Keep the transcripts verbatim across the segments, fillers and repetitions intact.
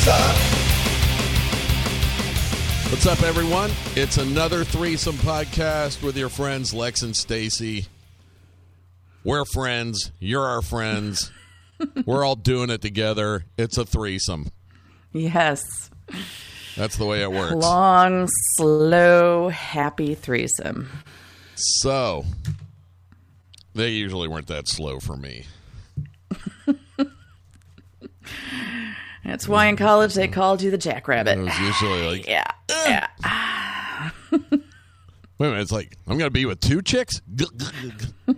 threesome. What's up, everyone? It's another Threesome podcast with your friends Lex and Stacy. We're friends. You're our friends. We're all doing it together. It's a threesome. Yes. That's the way it works. Long, slow, happy threesome. So, they usually weren't that slow for me. That's why in college they called you the Jackrabbit. It was usually like, yeah, yeah. Wait a minute, it's like, I'm going to be with two chicks? uh,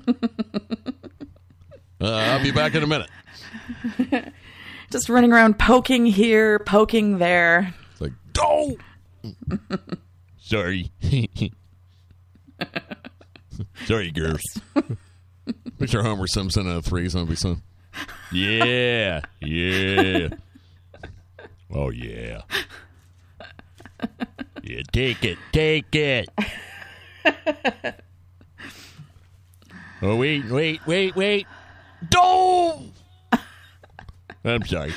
I'll be back in a minute. Just running around poking here, poking there. It's like, go! Sorry. Sorry, girls. Picture Homer Simpson in a threesome. Be so, yeah, yeah. Oh, yeah. Yeah, take it, take it. Oh, wait, wait, wait, wait. Don't! I'm sorry.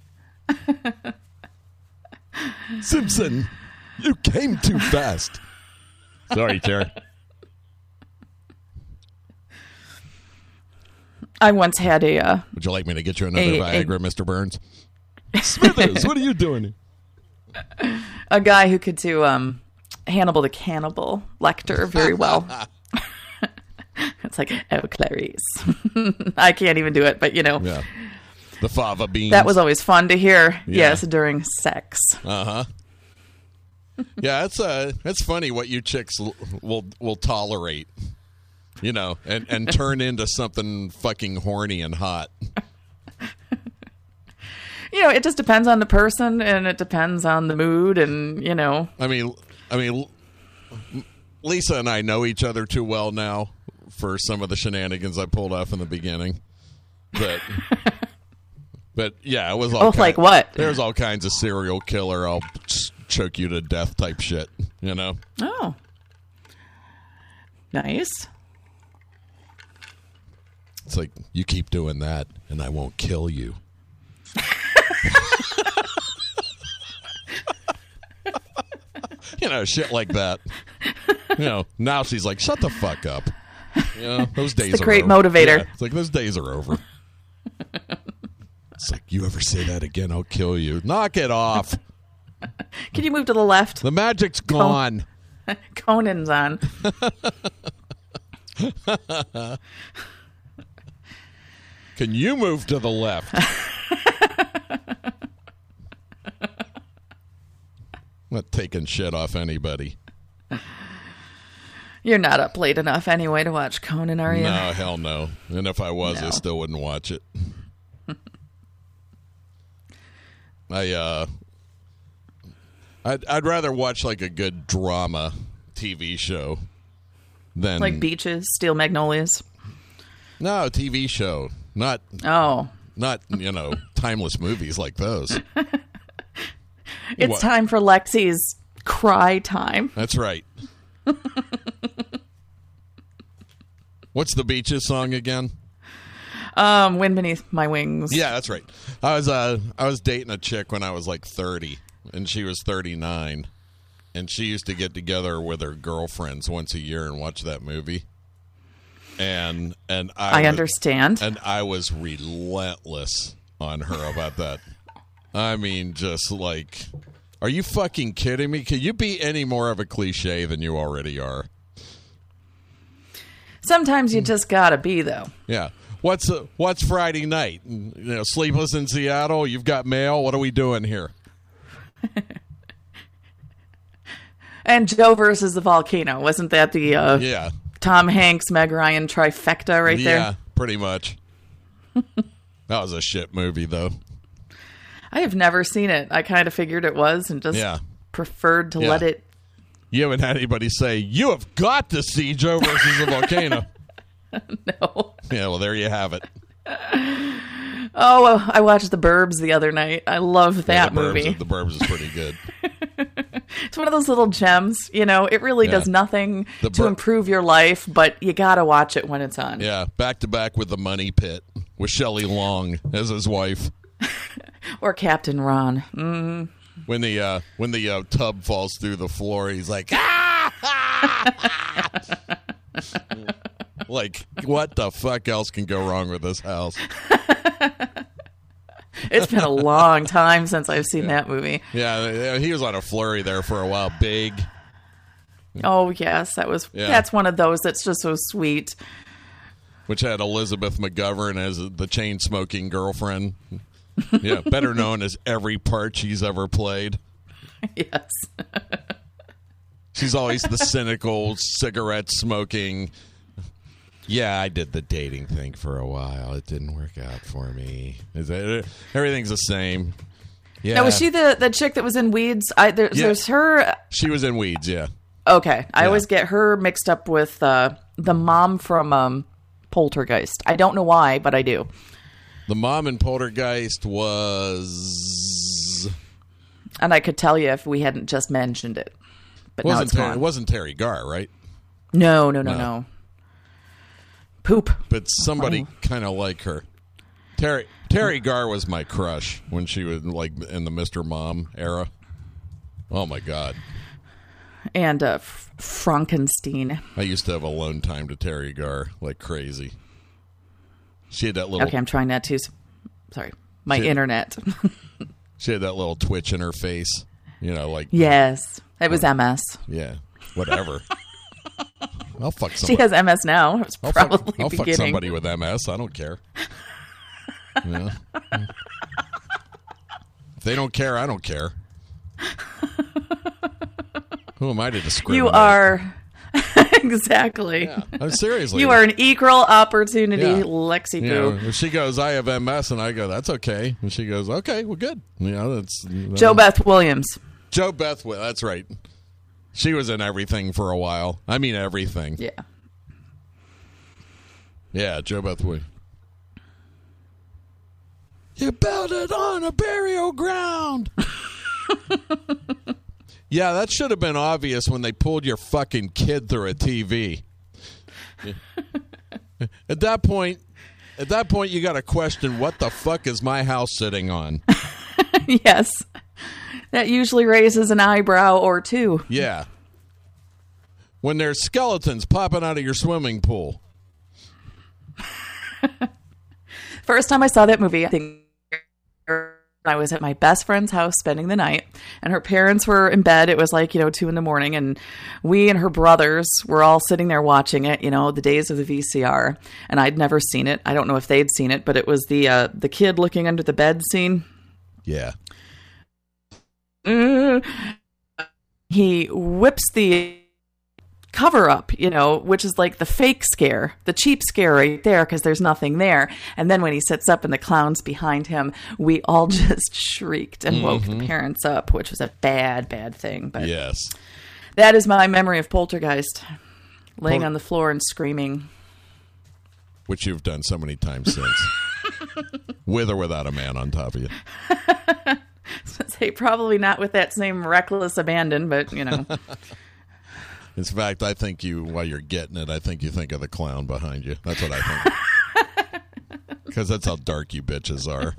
Simpson, you came too fast. Sorry, Tara. I once had a... Uh, Would you like me to get you another a, Viagra, a, Mister Burns? Smithers, what are you doing? A guy who could do um, Hannibal the Cannibal Lecter very well. It's like, oh, Clarice. I can't even do it, but you know. Yeah. The fava beans. That was always fun to hear, yeah. yes, during sex. Uh-huh. Yeah, it's uh, it's funny what you chicks l- will will tolerate, you know, and, and turn into something fucking horny and hot. You know, it just depends on the person, and it depends on the mood, and, you know. I mean, I mean, Lisa and I know each other too well now for some of the shenanigans I pulled off in the beginning. But, but yeah, it was all Oh, kind, like what? There's all kinds of serial killer, I'll choke you to death type shit, you know? Oh. Nice. It's like, you keep doing that, and I won't kill you. You know, shit like that. You know, now she's like, shut the fuck up. You know, those days it's a are great over. motivator. Yeah, it's like, those days are over. It's like, you ever say that again, I'll kill you. Knock it off. Can you move to the left? The magic's gone. Conan's on. Can you move to the left? I'm not taking shit off anybody. You're not up late enough anyway to watch Conan, are you? No, hell no. And if I was, No. I still wouldn't watch it. I, uh... I'd, I'd rather watch, like, a good drama T V show than... Like Beaches, Steel Magnolias? No, T V show. Not... Oh. Not, you know, timeless movies like those. It's What? time for Lexi's cry time. That's right. What's the Beaches song again? Um, Wind Beneath My Wings. Yeah, that's right. I was uh I was dating a chick when I was like thirty, and she was thirty-nine, and she used to get together with her girlfriends once a year and watch that movie. And and I, I was, understand. And I was relentless on her about that. I mean, just like, are you fucking kidding me? Can you be any more of a cliche than you already are? Sometimes you just gotta be, though. Yeah. What's uh, what's Friday night? You know, Sleepless in Seattle. You've got mail. What are we doing here? And Joe versus the Volcano. Wasn't that the uh, Yeah. Tom Hanks, Meg Ryan trifecta right there? Yeah, pretty much. That was a shit movie, though. I have never seen it. I kind of figured it was and just Yeah. preferred to Yeah. let it. You haven't had anybody say, you have got to see Joe versus the Volcano. No. Yeah, well, there you have it. Oh, well, I watched The Burbs the other night. I love that yeah, the movie. Burbs, the Burbs is pretty good. It's one of those little gems. You know, it really Yeah. does nothing The to Bur- improve your life, but you got to watch it when it's on. Yeah, back to back with The Money Pit with Shelley Long as his wife. Or Captain Ron. Mm. When the uh, when the uh, tub falls through the floor, he's like, ah! Like, what the fuck else can go wrong with this house? It's been a long time since I've seen yeah. that movie. Yeah, he was on a flurry there for a while. Big. Oh, yes. That was. Yeah. That's one of those that's just so sweet. Which had Elizabeth McGovern as the chain-smoking girlfriend. Yeah, better known as every part she's ever played. Yes. She's always the cynical, cigarette-smoking... Yeah, I did the dating thing for a while. It didn't work out for me. Is that, everything's the same. Yeah. Now, was she the, the chick that was in Weeds? I, there, Yeah. There's her. She was in Weeds, yeah. Okay. I Yeah. always get her mixed up with uh, the mom from um, Poltergeist. I don't know why, but I do. The mom in Poltergeist was... And I could tell you if we hadn't just mentioned it. But now Wasn't it's Ter- gone. it wasn't Terry Garr, right? No, no, no, No. no. Poop. But somebody Oh. kind of like her. Terry Terry Garr was my crush when she was like in the Mister Mom era. Oh my God. And uh, F- Frankenstein. I used to have alone time to Terry Garr like crazy. She had that little Okay, I'm trying not to. Sorry. My She- internet. she had that little twitch in her face. You know, like Yes. It was M S. yeah, whatever. I'll fuck She somebody. has M S now. It's I'll probably fuck, I'll fuck beginning. somebody with M S. I don't care. Yeah. If they don't care, I don't care. Who am I to discriminate? You are... exactly. Yeah. I'm seriously. You are an equal opportunity Yeah. Lexi You know, Poo. if she goes, I have M S, and I go, that's okay. And she goes, okay, well, good. You know, that's Joe Beth Williams. Joe Bethwell. That's right. She was in everything for a while. I mean, everything. Yeah. Yeah, Joe Bethwell. You built it on a burial ground. Yeah, that should have been obvious when they pulled your fucking kid through a T V. At that point, at that point, you got to question, what the fuck is my house sitting on? Yes. That usually raises an eyebrow or two. Yeah. When there's skeletons popping out of your swimming pool. First time I saw that movie, I think I was at my best friend's house spending the night, and her parents were in bed. It was like, you know, two in the morning, and we and her brothers were all sitting there watching it, you know, the days of the V C R, and I'd never seen it. I don't know if they'd seen it, but it was the uh, the kid looking under the bed scene. Yeah. Mm. He whips the cover up, you know, which is like the fake scare, the cheap scare right there, because there's nothing there. And then when he sits up and the clown's behind him, we all just shrieked and woke Mm-hmm. the parents up, which was a bad, bad thing. But Yes. that is my memory of Poltergeist, laying Pol- on the floor and screaming. Which you've done so many times since. With or without a man on top of you. Say probably not with that same reckless abandon, but you know. In fact, I think you, while you're getting it, I think you think of the clown behind you. That's what I think. Because that's how dark you bitches are.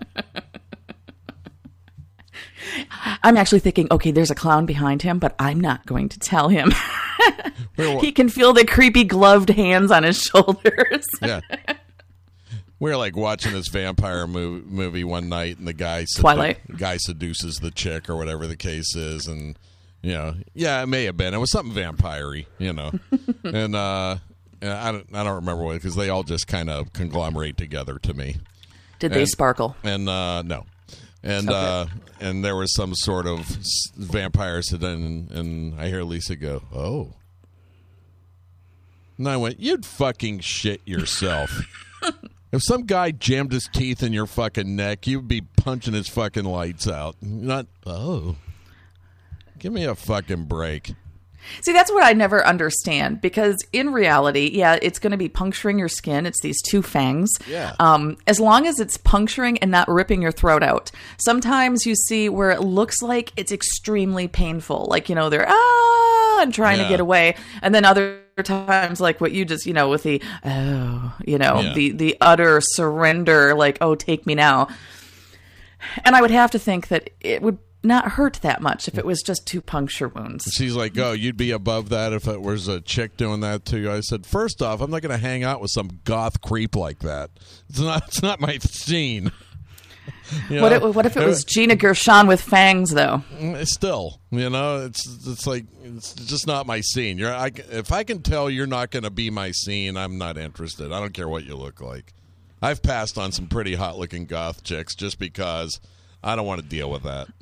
I'm actually thinking, okay, there's a clown behind him, but I'm not going to tell him. We're, He can feel the creepy gloved hands on his shoulders. yeah. We were like watching this vampire mov- movie one night, and the guy sedu- Twilight. the guy seduces the chick or whatever the case is, and you know, yeah, it may have been. It was something vampire-y, you know, and uh, and I don't I don't remember what, because they all just kind of conglomerate together to me. Did they And- sparkle? And uh, no, and Okay. uh, and there was some sort of s- vampire sedan, and, and I hear Lisa go, "Oh," and I went, "You'd fucking shit yourself." If some guy jammed his teeth in your fucking neck, you'd be punching his fucking lights out. Not, oh. Give me a fucking break. See, that's what I never understand, because in reality, yeah, it's going to be puncturing your skin. It's these two fangs. Yeah. Um, as long as it's puncturing and not ripping your throat out. Sometimes you see where it looks like it's extremely painful. Like, you know, they're, ah, and trying Yeah. to get away. And then other times, like what you just, you know, with the, oh, you know, Yeah. the, the utter surrender, like, oh, take me now. And I would have to think that it would not hurt that much if it was just two puncture wounds. She's like, oh, you'd be above that if it was a chick doing that to you. I said, first off, I'm not going to hang out with some goth creep like that. It's not, it's not my scene. You What, know? it, what if it was Gina Gershon with fangs, though? Still, you know, it's it's like it's just not my scene. You're, I, if I can tell you're not going to be my scene, I'm not interested. I don't care what you look like. I've passed on some pretty hot-looking goth chicks just because I don't want to deal with that.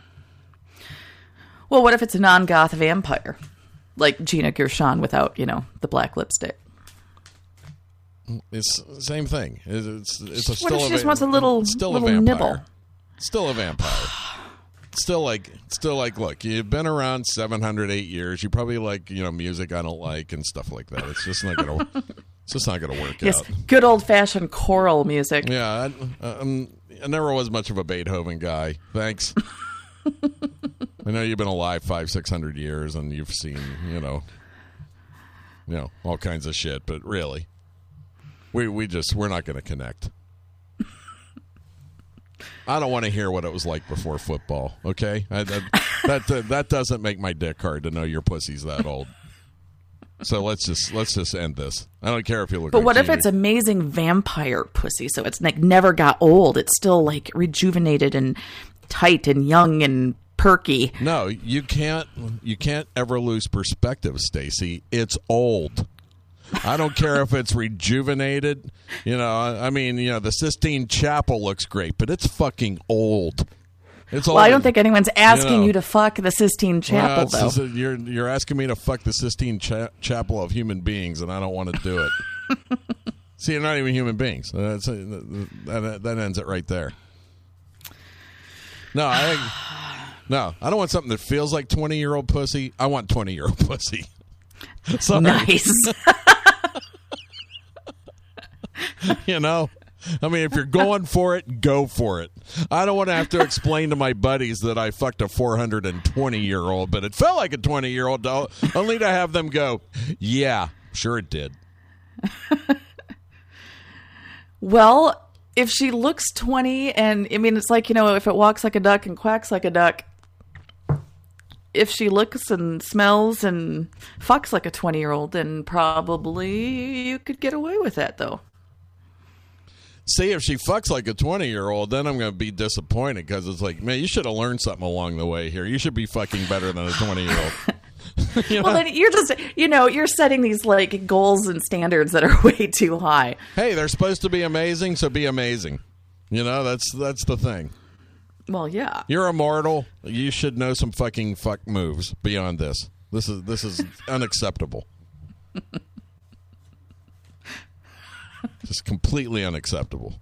Well, what if it's a non-goth vampire? Like Gina Gershon without, you know, the black lipstick. It's the same thing. It's it's a What still if she a, just wants a little, still little a vampire. nibble? Still a vampire. Still like still like look, you've been around seven hundred eight years. You probably like, you know, music I don't like and stuff like that. It's just not going to it's just not going to work Yes, out. good old-fashioned choral music. Yeah, I, um, I never was much of a Beethoven guy. Thanks. I know you've been alive five, six hundred years, and you've seen, you know, you know, all kinds of shit. But really, we we just we're not going to connect. I don't want to hear what it was like before football. Okay, I, that that that, that doesn't make my dick hard to know your pussy's that old. So let's just let's just end this. I don't care if you look. But like what if Jeannie. it's amazing vampire pussy? So it's like never got old. It's still like rejuvenated and tight and young and perky. No, you can't. You can't ever lose perspective, Stacy. It's old. I don't care if it's rejuvenated. You know, I, I mean, you know, the Sistine Chapel looks great, but it's fucking old. It's old. Well, I don't think anyone's asking you, know, you to fuck the Sistine Chapel, well, it's though. just that you're you're asking me to fuck the Sistine Cha- Chapel of human beings, and I don't want to do it. See, you're not even human beings. That's, that, that ends it right there. No, I no, I don't want something that feels like twenty-year-old pussy. I want twenty-year-old pussy. Sorry. Nice. You know? I mean, if you're going for it, go for it. I don't want to have to explain to my buddies that I fucked a four hundred twenty-year-old, but it felt like a twenty-year-old, only to have them go, yeah, sure it did. Well, if she looks twenty, and I mean, it's like, you know, if it walks like a duck and quacks like a duck, if she looks and smells and fucks like a twenty-year-old, then probably you could get away with that, though. See, if she fucks like a twenty-year-old, then I'm going to be disappointed because it's like, man, you should have learned something along the way here. You should be fucking better than a twenty-year-old. You know? Well, then you're just, you know, you're setting these, like, goals and standards that are way too high. Hey, they're supposed to be amazing, so be amazing. You know, that's that's the thing. Well, yeah. You're immortal. You should know some fucking fuck moves beyond this. This is this is unacceptable. Just completely unacceptable.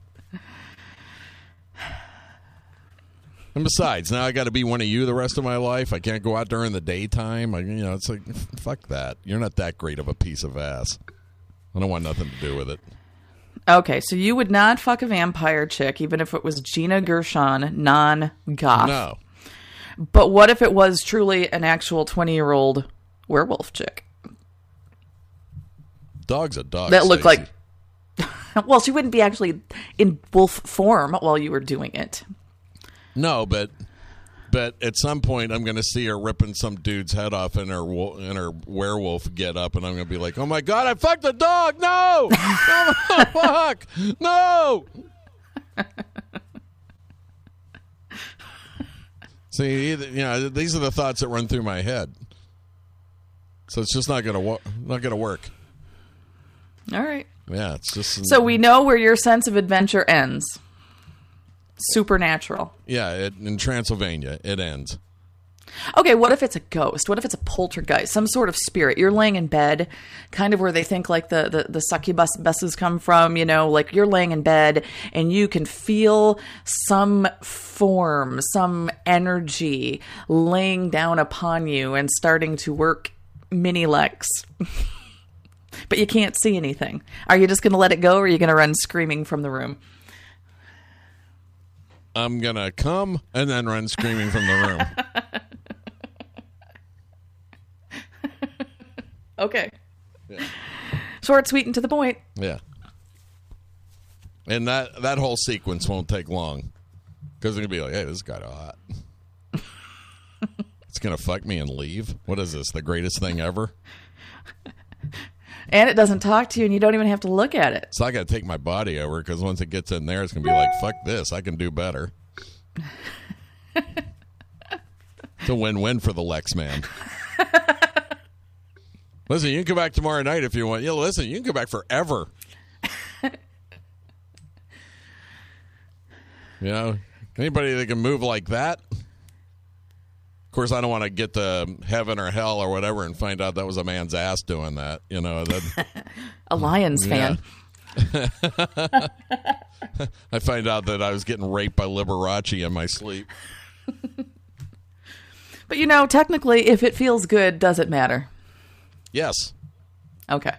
And besides, now I got to be one of you the rest of my life. I can't go out during the daytime. I, you know, it's like, fuck that. You're not that great of a piece of ass. I don't want nothing to do with it. Okay, so you would not fuck a vampire chick, even if it was Gina Gershon, non-goth. No. But what if it was truly an actual twenty-year-old werewolf chick? Dog's a dog. That looked Stacey. like... Well, she wouldn't be actually in wolf form while you were doing it. No, but but at some point I'm going to see her ripping some dude's head off in her wo- in her werewolf get up, and I'm going to be like, "Oh my god, I fucked the dog! No, no, fuck, no!" See, either, you know, these are the thoughts that run through my head, so it's just not going to wo- not going to work. All right. Yeah, it's just So we know where your sense of adventure ends. Supernatural. yeah. It, in Transylvania, it ends. Okay, what if it's a ghost? What if it's a poltergeist? Some sort of spirit. You're laying in bed, kind of where they think like the, the, the succubus buses come from, you know, like you're laying in bed and you can feel some form, some energy laying down upon you and starting to work mini Lex. But you can't see anything. Are you just going to let it go, or are you going to run screaming from the room? I'm going to come and then run screaming from the room. Okay. Yeah. Short, sweet, and to the point. Yeah. And that, that whole sequence won't take long. Because they're going to be like, hey, this guy's hot. It's going to fuck me and leave? What is this, the greatest thing ever? And it doesn't talk to you, and you don't even have to look at it. So I got to take my body over, because once it gets in there, it's going to be like, fuck this, I can do better. It's a win-win for the Lex man. Listen, you can come back tomorrow night if you want. Yeah, listen, you can come back forever. You know, anybody that can move like that. Of course, I don't want to get to heaven or hell or whatever and find out that was a man's ass doing that. You know, that, a Lions fan. I find out that I was getting raped by Liberace in my sleep. But, you know, technically, if it feels good, does it matter? Yes. Okay.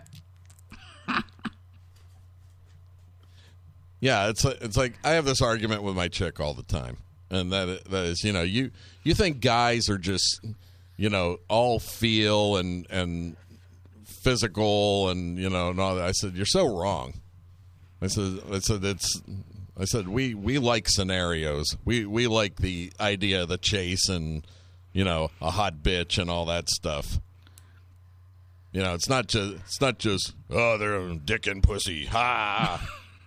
Yeah, it's it's like I have this argument with my chick all the time, and that that is, you know, you you think guys are just, you know, all feel and and physical and you know and all that. I said you're so wrong. I said I said it's I said we we like scenarios. We we like the idea of the chase and you know a hot bitch and all that stuff. You know, it's not just it's not just oh they're dick and pussy ha.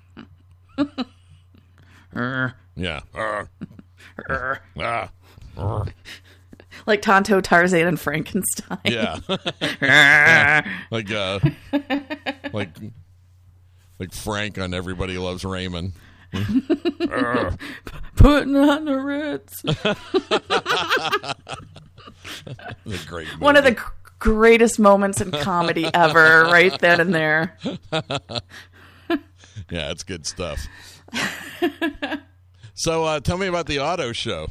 Yeah. Uh, uh, uh. Like Tonto, Tarzan, and Frankenstein. Yeah. Yeah. Like uh like like Frank on Everybody Loves Raymond. uh. Putting on the Ritz. That's a great movie. One of the g- greatest moments in comedy ever, right then and there. Yeah, it's good stuff. So uh, tell me about the auto show.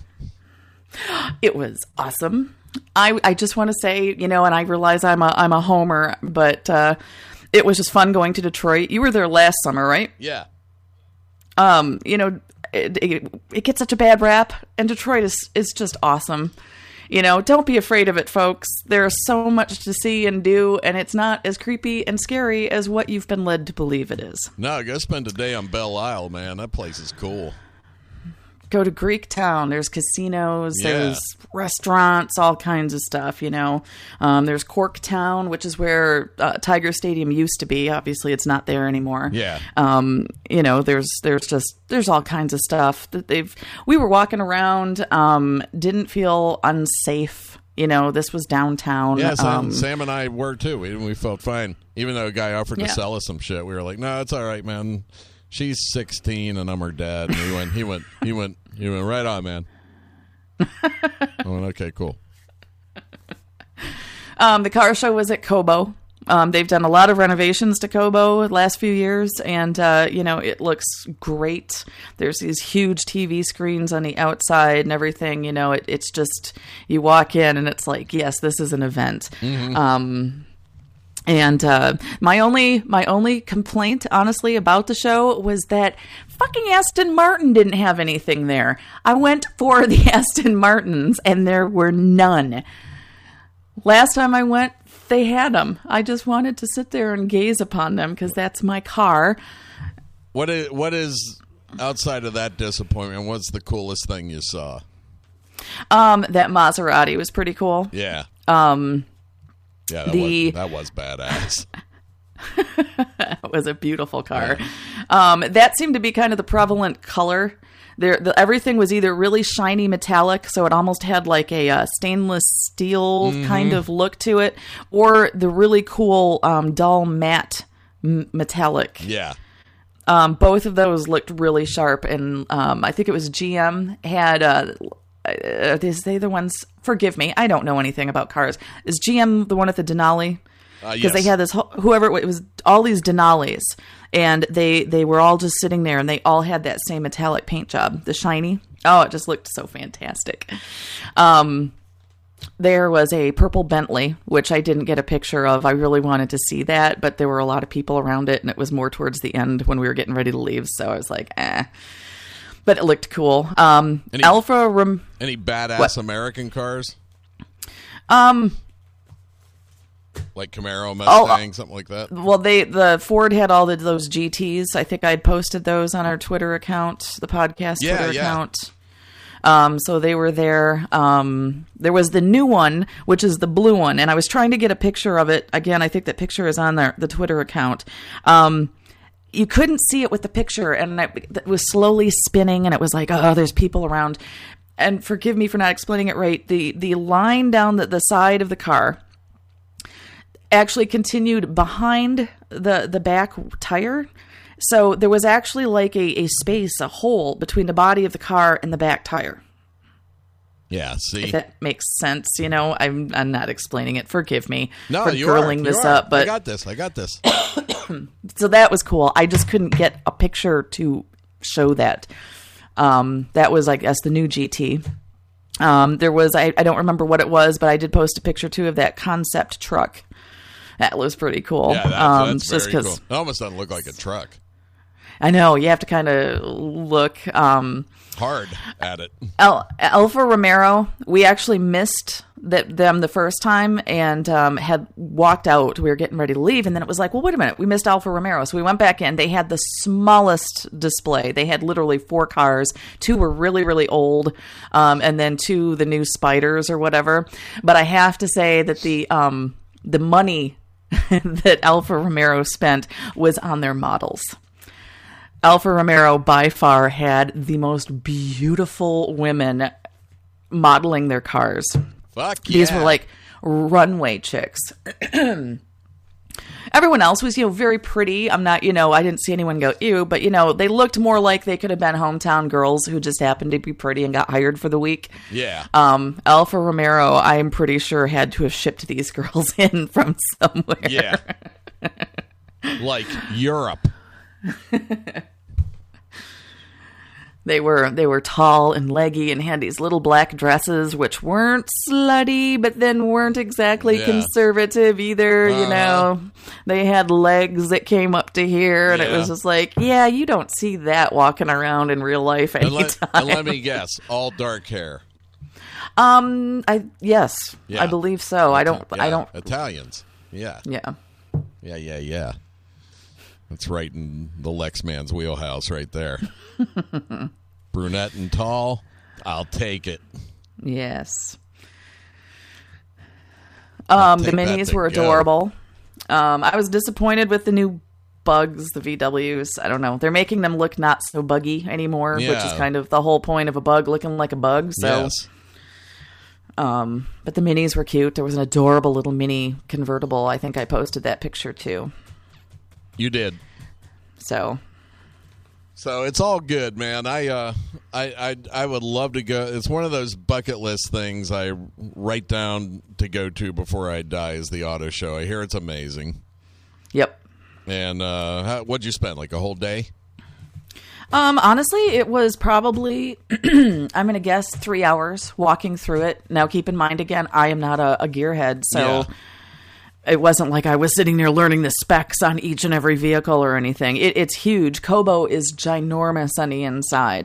It was awesome. I, I just want to say, you know, and I realize I'm a I'm a homer, but uh, it was just fun going to Detroit. You were there last summer, right? Yeah. Um, you know, it, it, it gets such a bad rap, and Detroit is is just awesome. You know, don't be afraid of it, folks. There's so much to see and do, and it's not as creepy and scary as what you've been led to believe it is. No, go spend a day on Belle Isle, man. That place is cool. Go to Greek Town. There's casinos. Yeah. There's restaurants, all kinds of stuff, you know. Um, there's Cork Town, which is where uh, Tiger Stadium used to be. Obviously, it's not there anymore. Yeah. Um, you know, there's there's just there's all kinds of stuff that they've. We were walking around, um, didn't feel unsafe. You know, this was downtown. Yeah, Sam, um, Sam and I were too. We we felt fine, even though a guy offered yeah. to sell us some shit. We were like, no, it's all right, man. She's sixteen and I'm her dad. And he went, he went, he went, he went right on, man. I went, okay, cool. Um, the car show was at Kobo. Um, they've done a lot of renovations to Kobo the last few years, and uh, you know it looks great. There's these huge T V screens on the outside and everything. You know, it, it's just you walk in and it's like, yes, this is an event. Mm-hmm. Um, And uh, my only my only complaint, honestly, about the show was that fucking Aston Martin didn't have anything there. I went for the Aston Martins, and there were none. Last time I went, they had them. I just wanted to sit there and gaze upon them because that's my car. What is what is outside of that disappointment? What's the coolest thing you saw? Um, that Maserati was pretty cool. Yeah. Um. Yeah, that, the, was, that was badass. It was a beautiful car. Yeah. Um, that seemed to be kind of the prevalent color. There, the, everything was either really shiny metallic, so it almost had like a uh, stainless steel mm-hmm. kind of look to it, or the really cool um, dull matte m- metallic. Yeah. Um, both of those looked really sharp, and um, I think it was G M had... Uh, Uh, is they the ones? Forgive me, I don't know anything about cars. Is G M the one at the Denali? Because uh, yes. They had this whoever it was all these Denalis, and they they were all just sitting there, and they all had that same metallic paint job, the shiny. Oh, it just looked so fantastic. Um, there was a purple Bentley, which I didn't get a picture of. I really wanted to see that, but there were a lot of people around it, and it was more towards the end when we were getting ready to leave. So I was like, eh. But it looked cool. Um, any, Alfa... Rom- any badass what? American cars? Um, Like Camaro, Mustang, oh, something like that? Well, they the Ford had all the, those G Ts. I think I'd posted those on our Twitter account, the podcast yeah, Twitter yeah. account. Um, so they were there. Um, there was the new one, which is the blue one. And I was trying to get a picture of it. Again, I think that picture is on their, the Twitter account. Um, you couldn't see it with the picture, and it, it was slowly spinning, and it was like, oh, there's people around. And forgive me for not explaining it right. The, the line down the, the side of the car actually continued behind the, the back tire. So there was actually like a, a space, a hole between the body of the car and the back tire. Yeah, see? If that makes sense, you know, I'm I'm not explaining it. Forgive me no, for you curling are, this you are. up. But I got this. I got this. So that was cool. I just couldn't get a picture to show that. Um, that was, I guess, the new G T. Um, there was, I, I don't remember what it was, but I did post a picture, too, of that concept truck. That was pretty cool. Yeah, that's, um, that's just very 'cause, cool. It almost doesn't look like a truck. I know. You have to kind of look um, hard at it. Al- Alfa Romero, we actually missed that them the first time and um, had walked out. We were getting ready to leave, and then it was like, well, wait a minute. We missed Alfa Romero. So we went back in. They had the smallest display. They had literally four cars. Two were really, really old, um, and then two, the new Spiders or whatever. But I have to say that the um, the money that Alfa Romero spent was on their models. Alfa Romero by far had the most beautiful women modeling their cars. Fuck yeah. These were like runway chicks. Everyone else was, you know, very pretty. I'm not, you know, I didn't see anyone go, ew, but, you know, they looked more like they could have been hometown girls who just happened to be pretty and got hired for the week. Yeah. Um, Alfa Romero, I'm pretty sure, had to have shipped these girls in from somewhere. Yeah. Like Europe. They were they were tall and leggy and had these little black dresses, which weren't slutty, but then weren't exactly Yeah. conservative either. Uh-huh. You know, they had legs that came up to here, and Yeah. it was just like, yeah, you don't see that walking around in real life And anytime. let, and let me guess, all dark hair. um, I yes, Yeah. I believe so. I don't. Yeah, I don't. Italians. Yeah. Yeah. Yeah, yeah, yeah. That's right in the Lex man's wheelhouse right there. Brunette and tall, I'll take it. Yes. I'll Um, the take that minis to were go. adorable. Um, I was disappointed with the new bugs, the V Ws. I don't know. They're making them look not so buggy anymore, which is Yeah. kind of the whole point of a bug looking like a bug. So, Yes. um, but the minis were cute. There was an adorable little mini convertible. I think I posted that picture too. You did. So, So it's all good, man. I, uh, I, I, I would love to go. It's one of those bucket list things I write down to go to before I die. Is the auto show? I hear it's amazing. yep. And uh, how, what'd you spend? Like a whole day? Um, honestly, it was probably, I'm going to guess, three hours walking through it. Now, keep in mind, again, I am not a, a gearhead, so Yeah. it wasn't like I was sitting there learning the specs on each and every vehicle or anything. It, it's huge. Kobo is ginormous on the inside.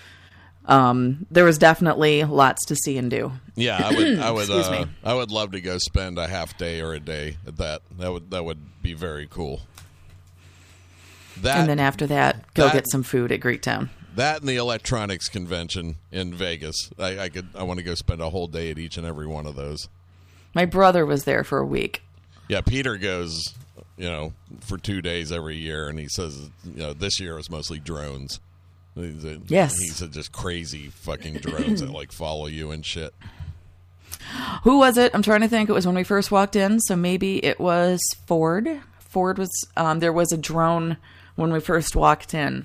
Um, there was definitely lots to see and do. Yeah, I would. I would. Excuse uh, me. I would love to go spend a half day or a day at that. That would. That would be very cool. That And then after that, go that- get some food at Greektown. that and the electronics convention in Vegas. I, I could. I want to go spend a whole day at each and every one of those. My brother was there for a week. Yeah, Peter goes, you know, for two days every year, and he says, you know, this year it was mostly drones. He said, Yes. he said just crazy fucking drones that like follow you and shit. Who was it? I'm trying to think. It was when we first walked in, so maybe it was Ford. Ford was, um, there was a drone when we first walked in,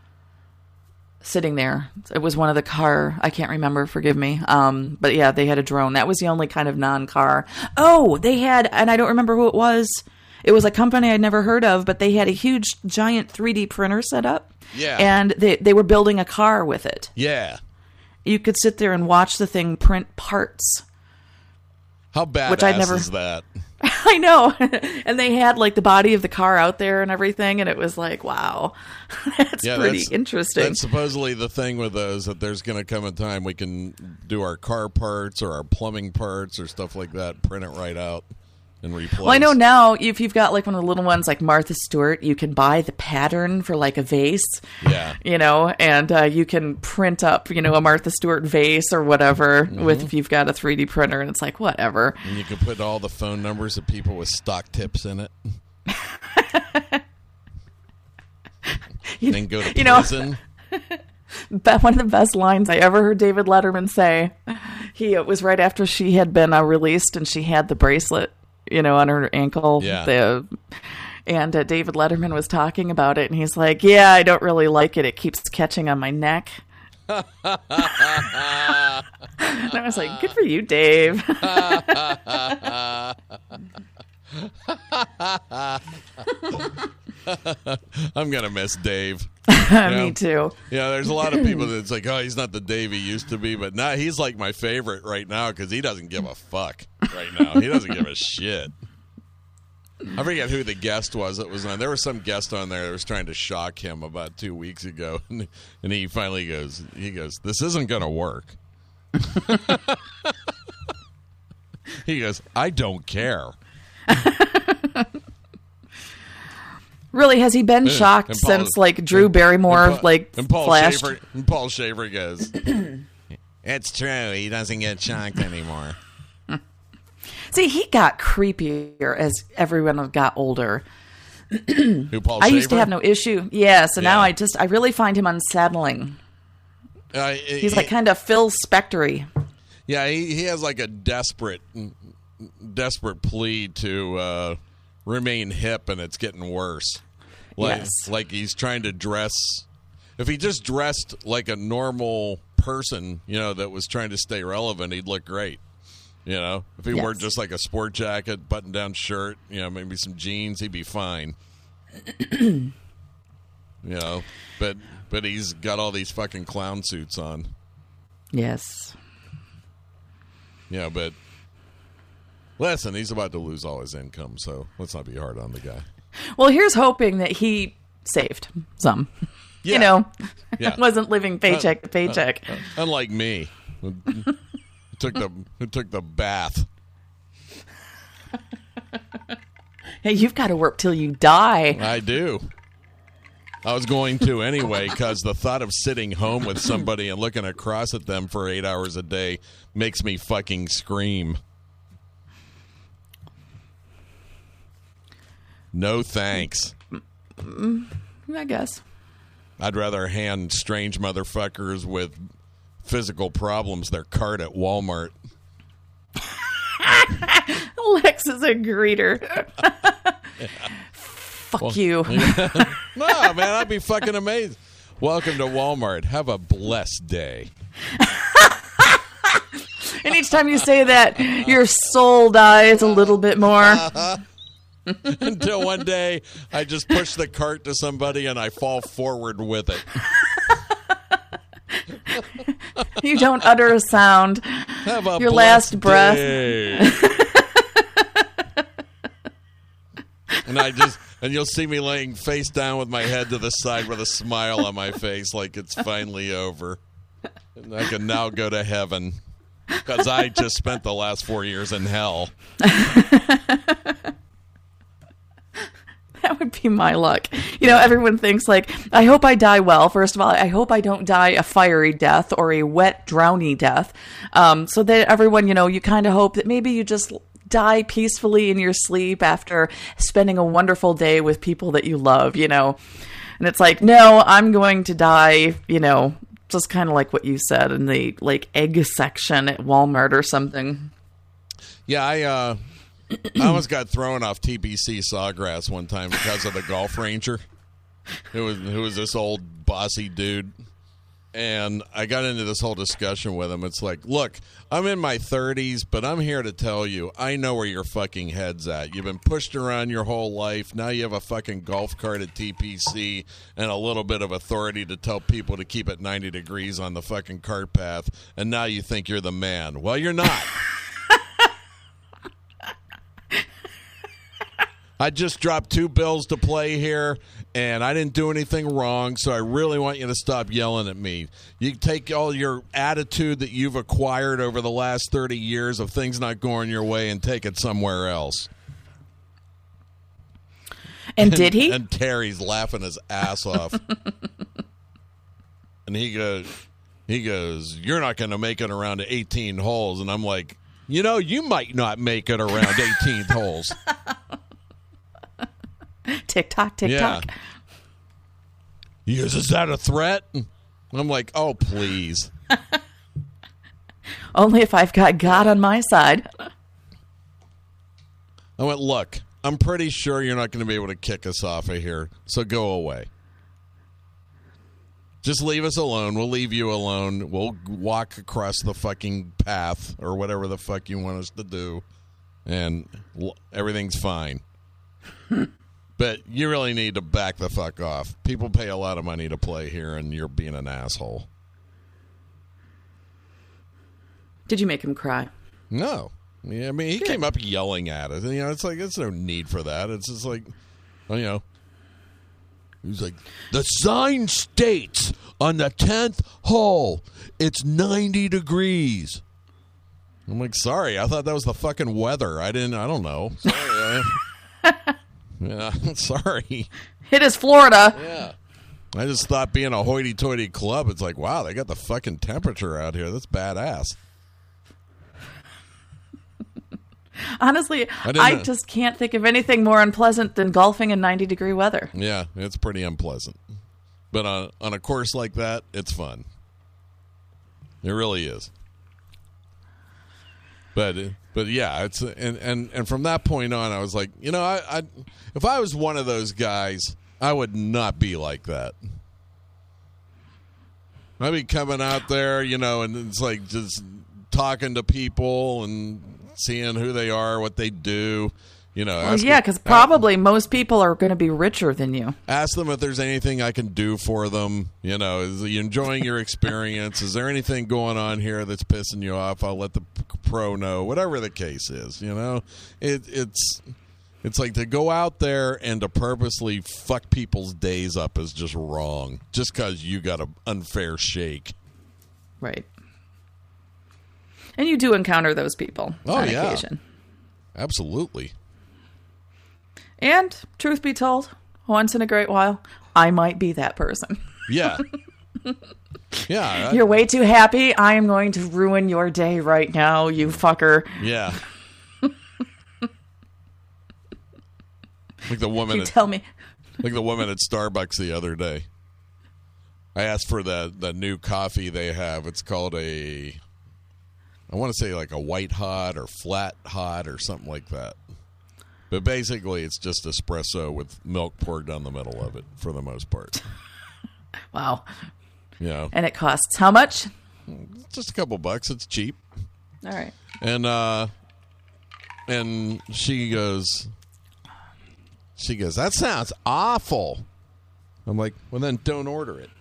sitting there. It was one of the car, I can't remember, forgive me. Um, but yeah, they had a drone. That was the only kind of non-car. Oh, they had, and I don't remember who it was. It was a company I'd never heard of, but they had a huge, giant three D printer set up. Yeah. And they, they were building a car with it. Yeah. You could sit there and watch the thing print parts. How badass Which I'd never- is that? I know. And they had like the body of the car out there and everything. And it was like, wow, that's Yeah, pretty that's- interesting. That's supposedly the thing with those, that there's going to come a time we can do our car parts or our plumbing parts or stuff like that, print it right out. and replace. Well, I know now if you've got like one of the little ones like Martha Stewart, you can buy the pattern for like a vase. Yeah. You know, and uh, you can print up, you know, a Martha Stewart vase or whatever mm-hmm. with if you've got a three D printer, and it's like whatever. And you can put all the phone numbers of people with stock tips in it. you, then go to you prison. Know, one of the best lines I ever heard David Letterman say, he it was right after she had been uh, released and she had the bracelet, you know, on her ankle. Yeah. The, and uh, David Letterman was talking about it, and he's like, yeah, I don't really like it. It keeps catching on my neck. And I was like, good for you, Dave. I'm going to miss Dave. You know? Me too. Yeah, there's a lot of people that's like, oh, he's not the Dave he used to be. But now he's like my favorite right now because he doesn't give a fuck right now. He doesn't give a shit. I forget who the guest was that was on. There was some guest on there that was trying to shock him about two weeks ago. And, and he finally goes, he goes, this isn't going to work. He goes, I don't care. Really, has he been shocked Paul, since like Drew Barrymore and Paul, like and Paul flashed? Shaver, and Paul Shaver goes, it's true. He doesn't get shocked anymore. See, he got creepier as everyone got older. Who, Paul I Shaver? used to have no issue. Yeah, so Yeah. now I just I really find him unsettling. Uh, He's he, like kind of Phil Spector-y. Yeah, he, he has like a desperate, desperate plea to uh, remain hip, and it's getting worse. Like, Yes. like he's trying to dress. If he just dressed like a normal person, you know, that was trying to stay relevant, he'd look great. You know, if he Yes. wore just like a sport jacket, button-down shirt, you know, maybe some jeans, he'd be fine. You know, but but he's got all these fucking clown suits on. Yes. Yeah, but listen, he's about to lose all his income, so let's not be hard on the guy. Well, here's hoping that he saved some. Yeah. You know, Yeah. wasn't living paycheck Uh, to paycheck. uh, uh, unlike me, who took the who took the bath. Hey, you've got to work till you die. I do. I was going to anyway, because the thought of sitting home with somebody and looking across at them for eight hours a day makes me fucking scream. No thanks. I guess. I'd rather hand strange motherfuckers with physical problems their cart at Walmart. Lex is a greeter. Yeah. Fuck Well, you. No, man, I'd be fucking amazed. Welcome to Walmart. Have a blessed day. And each time you say that, your soul dies a little bit more. Until one day, I just push the cart to somebody and I fall forward with it. You don't utter a sound. Have a Your last breath. day. And I just, and you'll see me laying face down with my head to the side with a smile on my face like it's finally over. And I can now go to heaven because I just spent the last four years in hell. That would be my luck. You know, everyone thinks like, I hope I die well. First of all, I hope I don't die a fiery death or a wet, drowny death. Um, so that everyone, you know, you kind of hope that maybe you just die peacefully in your sleep after spending a wonderful day with people that you love, you know. And it's like, no, I'm going to die, you know, just kind of like what you said in the like egg section at Walmart or something. Yeah, I uh, I almost got thrown off T B C Sawgrass one time because of the golf ranger. It was who was this old bossy dude. And I got into this whole discussion with him. It's like, look, I'm in my thirties, but I'm here to tell you, I know where your fucking head's at. You've been pushed around your whole life. Now you have a fucking golf cart at T P C and a little bit of authority to tell people to keep it ninety degrees on the fucking cart path. And now you think you're the man. Well, you're not. I just dropped two bills to play here, and I didn't do anything wrong, so I really want you to stop yelling at me. You take all your attitude that you've acquired over the last thirty years of things not going your way and take it somewhere else. And did he? And Terry's laughing his ass off. And he goes, he goes, you're not going to make it around to eighteen holes. And I'm like, you know, you might not make it around eighteenth holes. Tick tock, tick Yeah. tock. He goes, is that a threat? I'm like, oh, please. Only if I've got God on my side. I went, look, I'm pretty sure you're not going to be able to kick us off of here, so go away. Just leave us alone. We'll leave you alone. We'll walk across the fucking path or whatever the fuck you want us to do, and l- everything's fine. But you really need to back the fuck off. People pay a lot of money to play here, and you're being an asshole. Did you make him cry? No. Yeah, I mean, he Good. came up yelling at us. You know, it's like, there's no need for that. It's just like, well, you know, he's like, the sign states on the tenth hole, it's ninety degrees. I'm like, sorry, I thought that was the fucking weather. I didn't, I don't know. Sorry. I, yeah, sorry. It is Florida. Yeah. I just thought being a hoity-toity club, it's like, wow, they got the fucking temperature out here. That's badass. Honestly, I I, didn't know. just can't think of anything more unpleasant than golfing in ninety degree weather. Yeah, it's pretty unpleasant. But on on a course like that, it's fun. It really is. But but yeah, it's and, and, and from that point on, I was like, you know, I, I if I was one of those guys, I would not be like that. I'd be coming out there, you know, and it's like just talking to people and seeing who they are, what they do, you know. Well, asking- yeah, because probably most people are going to be richer than you. Ask them if there's anything I can do for them. You know, is you enjoying your experience? Is there anything going on here that's pissing you off? I'll let the p- pro know. Whatever the case is, you know, it, it's it's like to go out there and to purposely fuck people's days up is just wrong. Just because you got an unfair shake. Right. And you do encounter those people Oh, on yeah. occasion. Absolutely. And, truth be told, once in a great while, I might be that person. Yeah. Yeah. I- You're way too happy. I am going to ruin your day right now, you fucker. yeah. Like the woman. You at- tell me. Like the woman at Starbucks the other day. I asked for the the new coffee they have. It's called a, I want to say like a white hot or flat hot or something like that. But basically, it's just espresso with milk poured down the middle of it for the most part. Wow. You know, And it costs how much? it's just a couple bucks. It's cheap. All right. And uh, and she goes, she goes, that sounds awful. I'm like, well, then don't order it.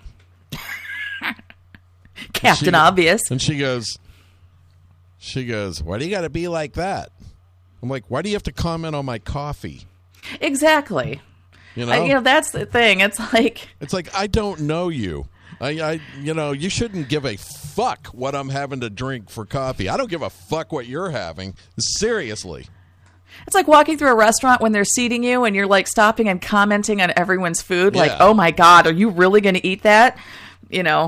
Captain She- Obvious. And she goes, she goes, why do you got to be like that? I'm like, why do you have to comment on my coffee? Exactly. You know, I, you know, that's the thing. It's like, it's like, I don't know you. I, I, you know, you shouldn't give a fuck what I'm having to drink for coffee. I don't give a fuck what you're having. Seriously. it's like walking through a restaurant when they're seating you and you're like stopping and commenting on everyone's food. Like, Yeah. oh my God, are you really going to eat that? You know,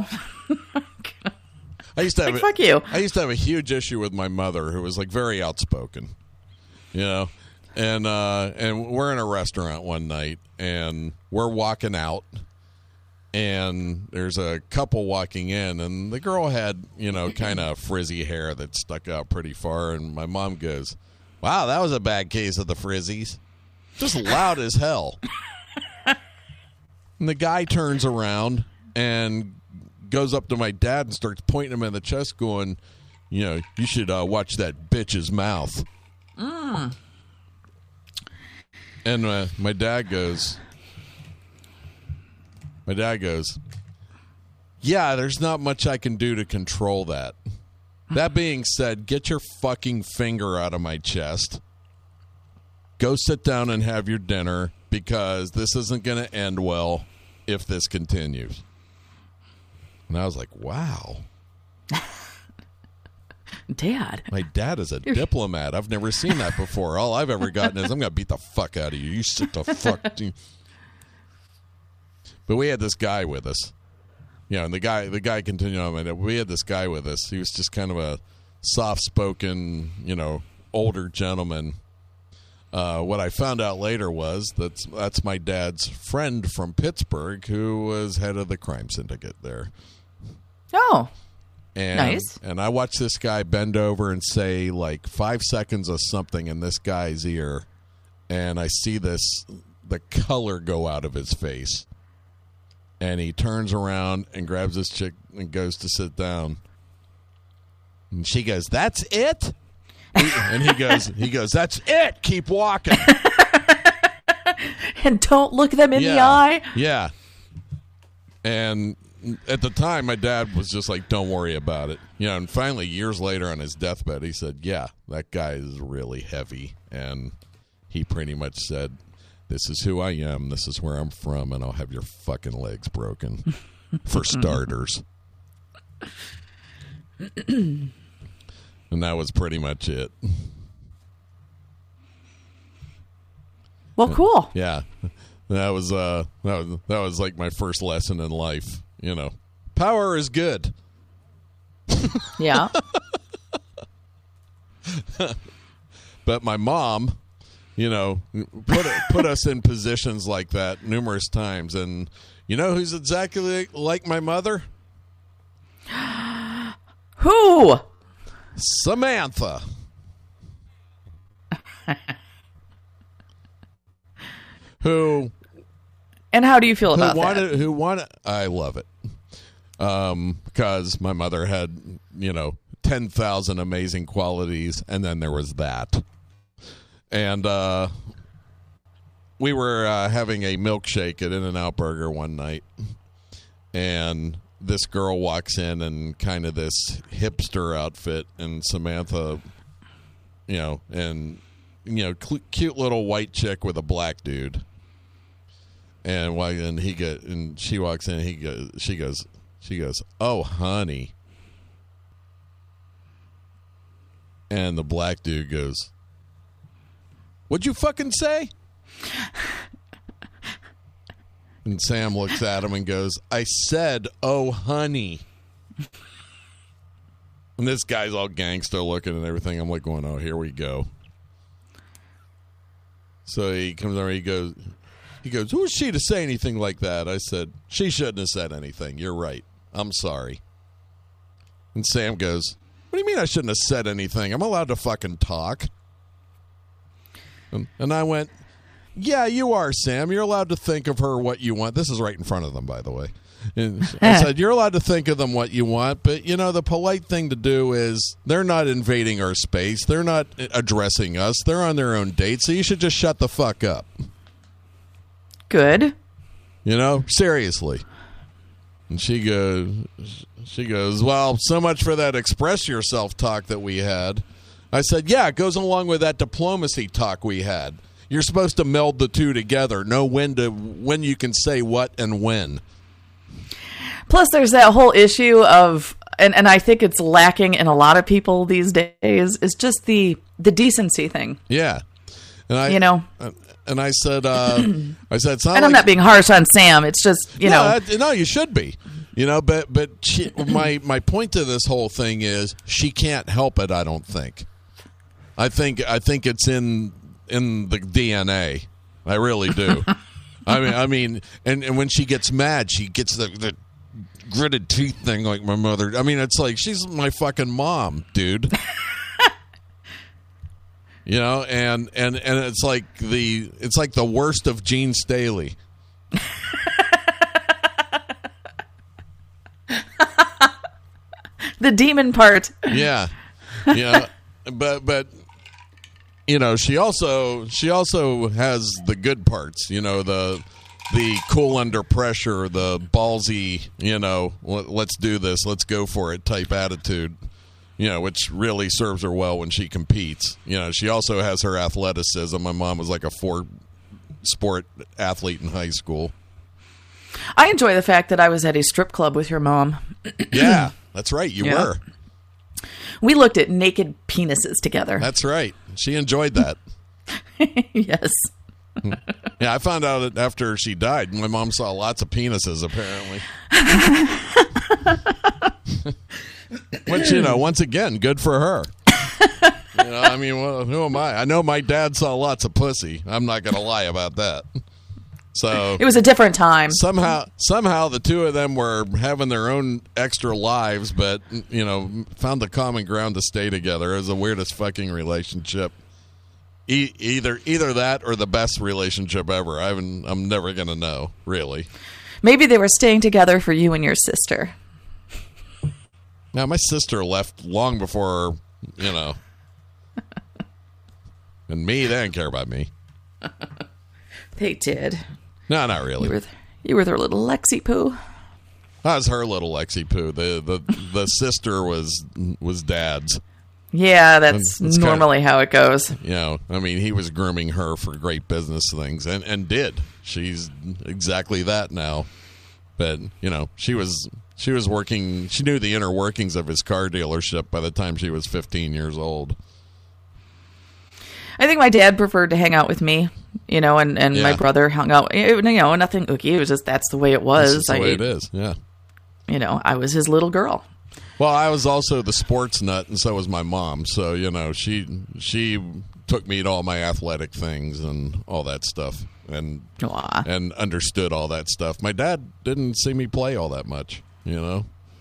I used to have like, a- fuck you. I used to have a huge issue with my mother, who was like very outspoken, you know, and uh, and we're in a restaurant one night, and we're walking out, and there's a couple walking in, and the girl had, you know, kind of frizzy hair that stuck out pretty far, and my mom goes, "Wow, that was a bad case of the frizzies," just loud as hell. And the guy turns around and goes up to my dad and starts pointing him in the chest, going, you know, you should uh, watch that bitch's mouth. Mm. And uh, my dad goes, my dad goes, yeah, there's not much I can do to control that. That being said, get your fucking finger out of my chest. Go sit down and have your dinner, because this isn't going to end well if this continues. And I was like, wow. Dad. My dad is a diplomat. I've never seen that before. All I've ever gotten is, I'm going to beat the fuck out of you. You sit the fuck. To... But we had this guy with us. You know, and the guy, the guy continued on. And we had this guy with us. He was just kind of a soft-spoken, you know, older gentleman. Uh, what I found out later was that's that's my dad's friend from Pittsburgh, who was head of the crime syndicate there. Oh, and, nice. And I watched this guy bend over and say like five seconds of something in this guy's ear, and I see this the color go out of his face, and he turns around and grabs this chick and goes to sit down, and she goes, "That's it." And he goes, he goes, "That's it. Keep walking." And don't look them in yeah, the eye. Yeah. And at the time, my dad was just like, "Don't worry about it." You know, and finally, years later on his deathbed, he said, "Yeah, that guy is really heavy." And he pretty much said, "This is who I am. This is where I'm from. And I'll have your fucking legs broken." For starters. And that was pretty much it. Well, cool. Yeah. That was uh that was that was like my first lesson in life, you know. Power is good. Yeah. But my mom, you know, put put us in positions like that numerous times, and you know who's exactly like my mother? Who? Samantha. Who And how do you feel who about wanted that? who wanted I love it. Um because my mother had, you know, ten thousand amazing qualities, and then there was that. And uh we were uh, having a milkshake at In-N-Out Burger one night, and this girl walks in in kind of this hipster outfit, and Samantha, you know, and, you know, cl- cute little white chick with a black dude. And why? And he get and she walks in. He goes. She goes. She goes. "Oh, honey." And the black dude goes, "What'd you fucking say?" And Sam looks at him and goes, "I said, oh, honey." And this guy's all gangster looking and everything. I'm like going, "Oh, here we go." So he comes over, he goes, he goes, "Who is she to say anything like that?" I said, "She shouldn't have said anything. You're right. I'm sorry." And Sam goes, "What do you mean I shouldn't have said anything? I'm allowed to fucking talk." And, and I went, "Yeah, you are, Sam. You're allowed to think of her what you want." This is right in front of them, by the way. And I said, "You're allowed to think of them what you want, but, you know, the polite thing to do is they're not invading our space. They're not addressing us. They're on their own date, so you should just shut the fuck up." Good. You know, seriously. And she goes, she goes, "Well, so much for that express yourself talk that we had." I said, "Yeah, it goes along with that diplomacy talk we had. You're supposed to meld the two together. Know when to when you can say what and when." Plus, there's that whole issue of, and, and I think it's lacking in a lot of people these days, is just the the decency thing. Yeah, and I, you know, and I said, uh, I said, and I'm like, not being harsh on Sam. It's just, you no, know, I, no, you should be, you know, but but she, my my point to this whole thing is she can't help it. I don't think. I think I think it's in. in the D N A. I really do. I mean, I mean, and, and when she gets mad, she gets the, the gritted teeth thing like my mother. I mean, it's like, she's my fucking mom, dude. You know, and, and, and it's like the it's like the worst of Gene Staley. The demon part. Yeah. Yeah. But but you know, she also she also has the good parts, you know, the the cool under pressure, the ballsy, you know, let's do this, let's go for it type attitude, you know, which really serves her well when she competes. You know, she also has her athleticism. My mom was like a four sport athlete in high school. I enjoy the fact that I was at a strip club with your mom. Yeah, that's right. You yeah. were. We looked at naked penises together. That's right. She enjoyed that. Yes. Yeah, I found out that after she died, my mom saw lots of penises, apparently. Which, you know, once again, good for her. You know, I mean, well, who am I? I know my dad saw lots of pussy. I'm not going to lie about that. So it was a different time. Somehow, somehow the two of them were having their own extra lives, but, you know, found the common ground to stay together. It was the weirdest fucking relationship. E- either either that or the best relationship ever. I haven't, I'm never going to know, really. Maybe they were staying together for you and your sister. Now, my sister left long before, you know. And me, they didn't care about me. They did. No, not really. You were, th- you were their little Lexi Poo. That was her little Lexi Poo. The the the sister was was Dad's. Yeah, that's It's normally kinda, how it goes. You know, I mean, he was grooming her for great business things, and, and did. She's exactly that now. But, you know, she was she was working, she knew the inner workings of his car dealership by the time she was fifteen years old. I think my dad preferred to hang out with me, you know, and, and Yeah. my brother hung out. You know, nothing ooky. It was just that's the way it was. That's just the I, way it is, yeah. You know, I was his little girl. Well, I was also the sports nut, and so was my mom. So, you know, she she took me to all my athletic things and all that stuff, and Aw. and understood all that stuff. My dad didn't see me play all that much, you know.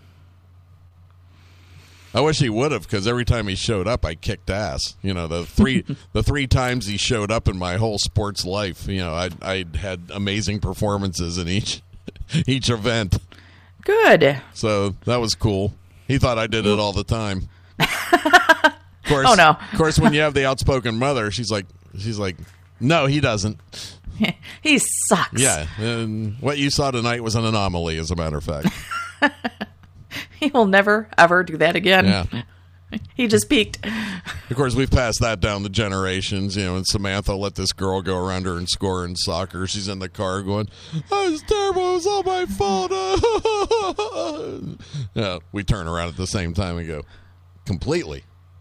I wish he would have, because every time he showed up, I kicked ass. You know, the three the three times he showed up in my whole sports life, you know, I I had amazing performances in each each event. Good. So that was cool. He thought I did it all the time. Of course, Oh, no. Of course, when you have the outspoken mother, she's like, she's like, no, he doesn't. He sucks. Yeah, and what you saw tonight was an anomaly, as a matter of fact. He will never, ever do that again. Yeah. He just peaked. Of course, we've passed that down the generations, you know, and Samantha let this girl go around her and score in soccer. She's in the car going, oh, it's terrible. It was all my fault. Yeah, we turn around at the same time and go, completely.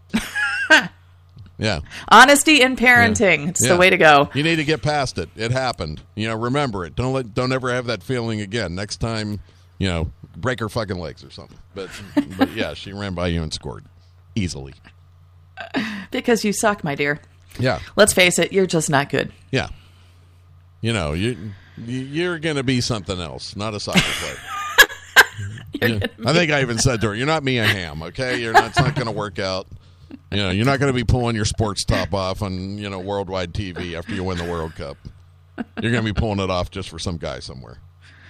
Yeah. Honesty in parenting. Yeah. It's Yeah. the way to go. You need to get past it. It happened. You know, remember it. Don't let, don't ever have that feeling again. Next time, you know, break her fucking legs or something. But, but yeah, she ran by you and scored easily. Because you suck, my dear. Yeah. Let's face it, you're just not good. Yeah. You know, you, you you're going to be something else, not a soccer player. Yeah. I think I even said to her, "You're not Mia Hamm, okay? You're not. It's not going to work out. You know, you're not going to be pulling your sports top off on, you know, worldwide T V after you win the World Cup. You're going to be pulling it off just for some guy somewhere."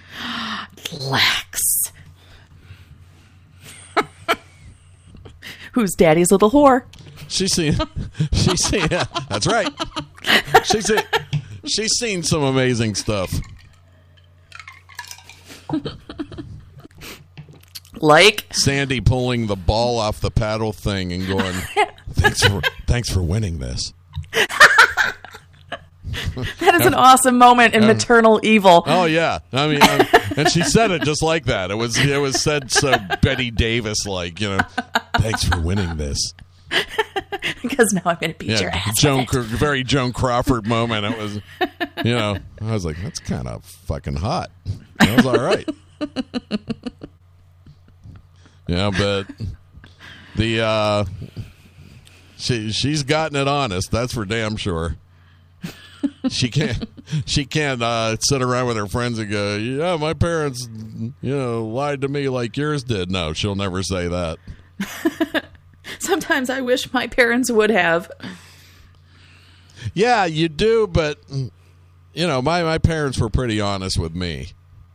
Lex. Who's daddy's little whore? She's seen. She's seen. Yeah, that's right. She's seen, she's seen some amazing stuff. Like Sandy pulling the ball off the paddle thing and going, "Thanks for thanks for winning this." that is an awesome moment in maternal evil. Oh yeah, I mean, um, and she said it just like that. It was it was said so Betty Davis like, you know, "Thanks for winning this." Because now I'm going to beat Yeah, your ass. Joan, with it. very Joan Crawford moment. It was, you know, I was like, that's kind of fucking hot. That was all right. Yeah, but the uh, she she's gotten it honest. That's for damn sure. She can't she can't uh, sit around with her friends and go, "Yeah, my parents, you know, lied to me like yours did." No, she'll never say that. Sometimes I wish my parents would have. Yeah, you do, but you know, my my parents were pretty honest with me.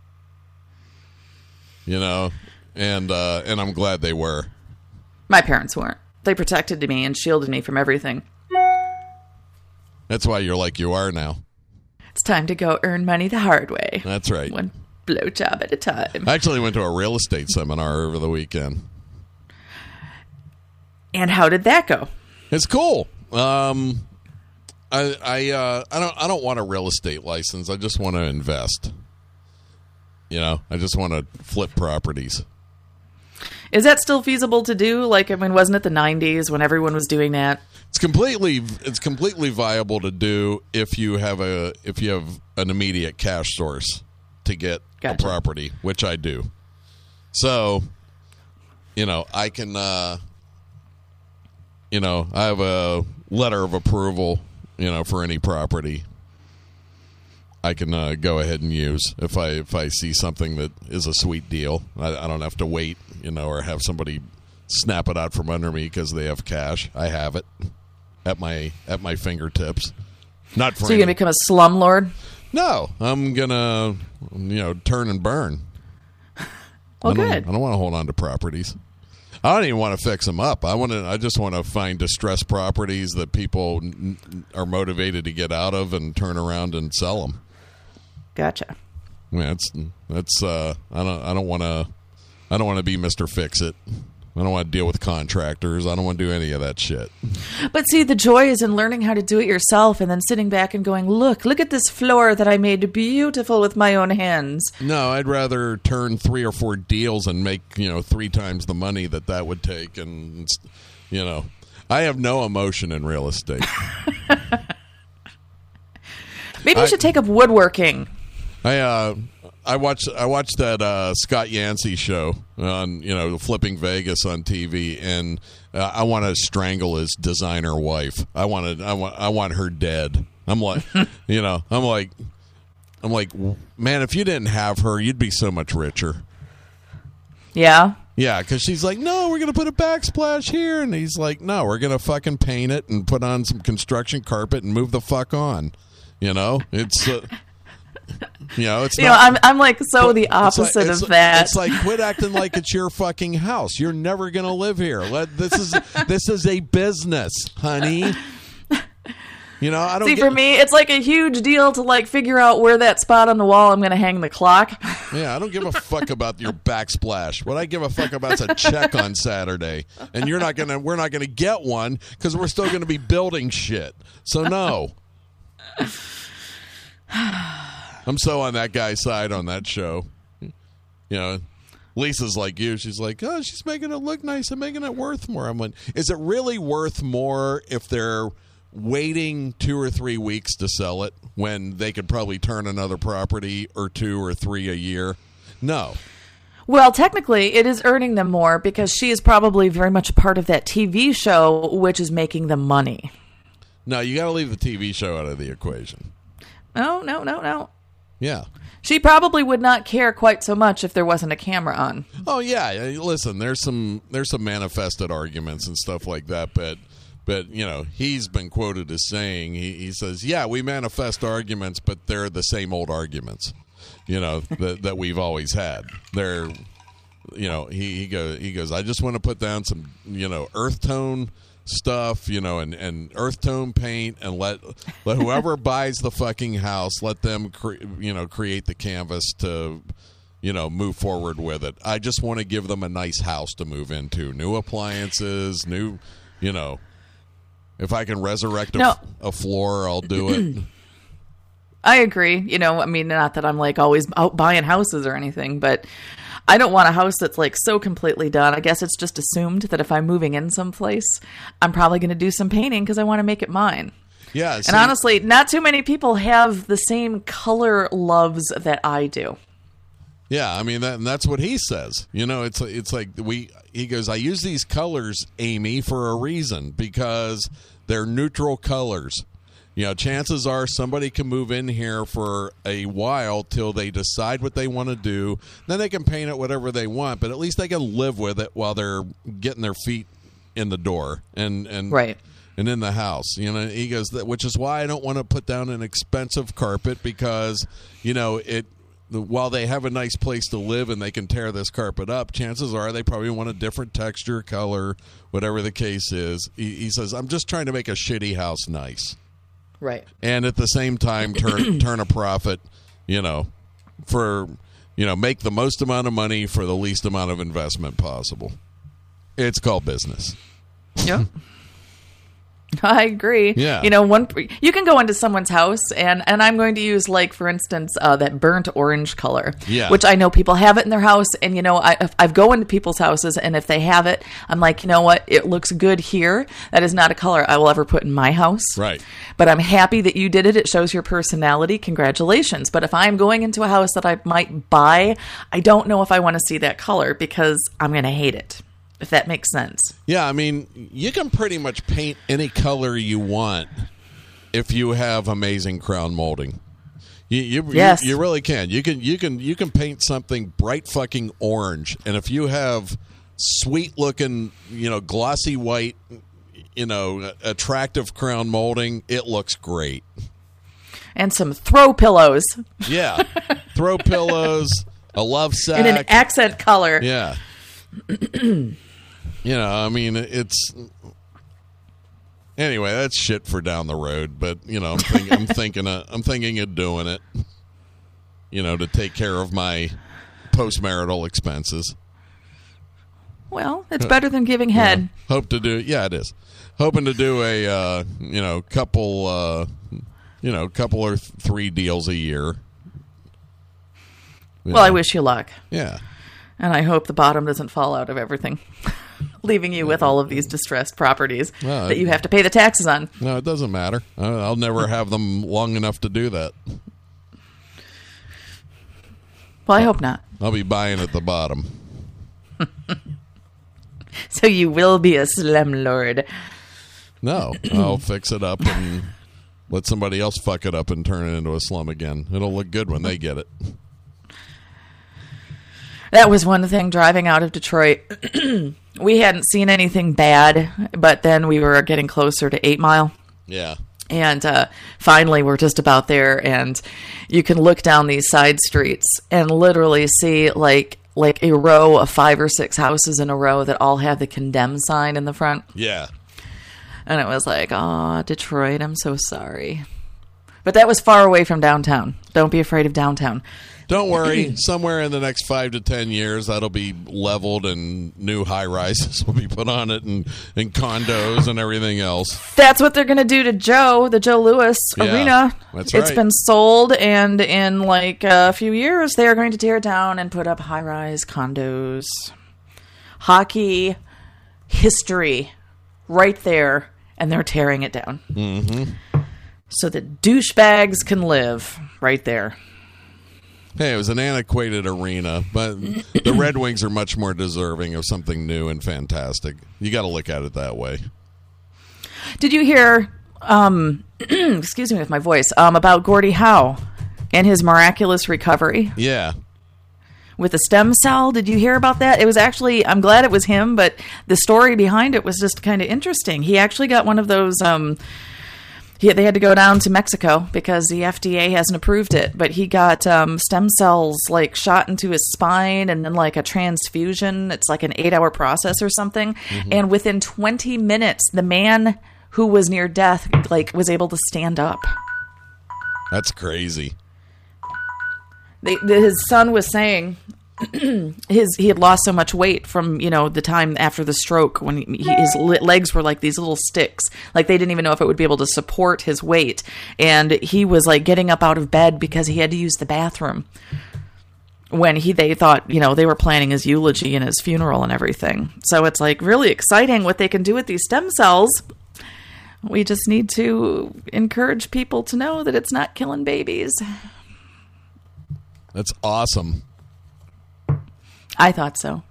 You know, and uh, and I'm glad they were. My parents weren't. They protected me and shielded me from everything. That's why you're like you are now. It's time to go earn money the hard way. That's right. One blowjob at a time. I actually went to a real estate seminar over the weekend. And how did that go? It's cool. Um, I I uh, I don't I don't want a real estate license. I just want to invest. You know, I just want to flip properties. Is that still feasible to do? Like, I mean, wasn't it the nineties when everyone was doing that? It's completely it's completely viable to do if you have a if you have an immediate cash source to get Gotcha. a property, which I do. So, you know, I can uh, you know, I have a letter of approval, you know, for any property. I can uh, go ahead and use if I if I see something that is a sweet deal. I, I don't have to wait, you know, or have somebody snap it out from under me because they have cash. I have it at my at my fingertips. Not for So you're any- gonna become a slumlord? No, I'm gonna you know turn and burn. Well, I don't, good. I don't want to hold on to properties. I don't even want to fix them up. I want to. I just want to find distressed properties that people n- n- are motivated to get out of and turn around and sell them. Gotcha. I mean, that's that's. Uh, I don't. I don't want to. I don't want to be Mister Fix It. I don't want to deal with contractors. I don't want to do any of that shit. But see, the joy is in learning how to do it yourself and then sitting back and going, look, look at this floor that I made beautiful with my own hands. No, I'd rather turn three or four deals and make you know three times the money that that would take, and you know, I have no emotion in real estate. Maybe you I- should take up woodworking. I uh, I watched I watched that uh, Scott Yancey show on you know Flipping Vegas on T V, and uh, I want to strangle his designer wife. I want to I want I want her dead. I'm like, you know, I'm like, I'm like, man, if you didn't have her, you'd be so much richer. Yeah. Yeah, because she's like, no, we're going to put a backsplash here. And he's like, no, we're going to fucking paint it and put on some construction carpet and move the fuck on. You know, it's, uh, you know, it's You not. know, I'm I'm like so the it's like- opposite it's- of that. It's like, quit acting like it's your fucking house. You're never going to live here. Let, this is this is a business, honey. You know, I don't See, get, for me, it's like a huge deal to like figure out where that spot on the wall I'm going to hang the clock. Yeah, I don't give a fuck about your backsplash. What I give a fuck about is a check on Saturday, and you're not gonna. We're not gonna get one because we're still gonna be building shit. So no. I'm so on that guy's side on that show. You know, Lisa's like you. She's like, oh, she's making it look nice and making it worth more. I'm like, is it really worth more if they're waiting two or three weeks to sell it when they could probably turn another property or two or three a year? No. Well, technically, it is earning them more because she is probably very much part of that T V show, which is making them money. No, you got to leave the T V show out of the equation. No, no, no, no. Yeah. She probably would not care quite so much if there wasn't a camera on. Oh yeah. Listen, there's some there's some manifested arguments and stuff like that, but but you know he's been quoted as saying he, he says, yeah, we manifest arguments, but they're the same old arguments, you know that that we've always had. They're you know he he goes he goes I just want to put down some you know earth tone stuff, you know, and, and earth tone paint, and let let whoever buys the fucking house, let them, cre- you know, create the canvas to, you know, move forward with it. I just want to give them a nice house to move into, new appliances, new, you know, if I can resurrect a, No. a floor, I'll do it. I agree. You know, I mean, not that I'm like always out buying houses or anything, but I don't want a house that's like so completely done. I guess it's just assumed that if I'm moving in someplace, I'm probably going to do some painting because I want to make it mine. Yeah, see, And honestly, not too many people have the same color loves that I do. yeah, I mean that, and that's what he says. You know, it's it's like we. He goes, I use these colors, Amy, for a reason because they're neutral colors. You know, chances are somebody can move in here for a while till they decide what they want to do. Then they can paint it whatever they want, but at least they can live with it while they're getting their feet in the door and and Right. and in the house. You know, he goes, that, which is why I don't want to put down an expensive carpet because you know it. While they have a nice place to live and they can tear this carpet up, chances are they probably want a different texture, color, whatever the case is. He, he says, I'm just trying to make a shitty house nice. Right. And at the same time, turn turn a profit, you know, for, you know, make the most amount of money for the least amount of investment possible. It's called business. Yep. I agree. Yeah. You know, one you can go into someone's house and and I'm going to use, like, for instance, uh, that burnt orange color. Yeah. Which I know people have it in their house, and you know, I if I go into people's houses, and if they have it, I'm like, you know what, it looks good here. That is not a color I will ever put in my house. Right. But I'm happy that you did it. It shows your personality. Congratulations. But if I'm going into a house that I might buy, I don't know if I want to see that color because I'm going to hate it. If that makes sense. Yeah, I mean, you can pretty much paint any color you want if you have amazing crown molding. You, you, yes. you, you really can. You can you can you can paint something bright fucking orange, and if you have sweet looking, you know, glossy white, you know, attractive crown molding, it looks great. And some throw pillows. Yeah, throw pillows, a love sack, in an accent color. Yeah. You know, I mean, it's anyway. That's shit for down the road, but you know, I'm, think, I'm thinking, of, I'm thinking of doing it. You know, to take care of my post-marital expenses. Well, it's better than giving head. Yeah. Hope to do, yeah, it is. Hoping to do a, uh, you know, couple, uh, you know, couple or th- three deals a year. You well, know. I wish you luck. Yeah. And I hope the bottom doesn't fall out of everything, leaving you with all of these distressed properties well, that you have to pay the taxes on. No, it doesn't matter. I'll never have them long enough to do that. Well, I hope not. I'll be buying at the bottom. So you will be a slumlord. No, I'll fix it up and let somebody else fuck it up and turn it into a slum again. It'll look good when they get it. That was one thing driving out of Detroit. We hadn't seen anything bad, but then we were getting closer to Eight Mile. Yeah. And uh, finally, we're just about there, and you can look down these side streets and literally see like like a row of five or six houses in a row that all have the condemn sign in the front. Yeah. And it was like, oh, Detroit, I'm so sorry. But that was far away from downtown. Don't be afraid of downtown. Don't worry. Somewhere in the next five to ten years, that'll be leveled and new high rises will be put on it, and, and condos and everything else. That's what they're going to do to Joe, the Joe Louis Yeah, Arena. that's It's right. been sold, and in like a few years, they are going to tear it down and put up high rise condos. Hockey history right there, and they're tearing it down. Mm-hmm. So that douchebags can live right there. Hey, it was an antiquated arena, but the Red Wings are much more deserving of something new and fantastic. You got to look at it that way. Did you hear, um, excuse me with my voice, um, about Gordie Howe and his miraculous recovery Yeah. with a stem cell? Did you hear about that? It was actually, I'm glad it was him, but the story behind it was just kind of interesting. He actually got one of those, um, he, they had to go down to Mexico because the F D A hasn't approved it, but he got um, stem cells like shot into his spine and then like a transfusion. It's like an eight hour process or something. Mm-hmm. And within twenty minutes, the man who was near death like was able to stand up. That's crazy. They, his son was saying his he had lost so much weight from, you know, the time after the stroke when he, his legs were like these little sticks. Like they didn't even know if it would be able to support his weight. And he was like getting up out of bed because he had to use the bathroom when he they thought, you know, they were planning his eulogy and his funeral and everything. So it's like really exciting what they can do with these stem cells. We just need to encourage people to know that it's not killing babies. That's awesome. I thought so.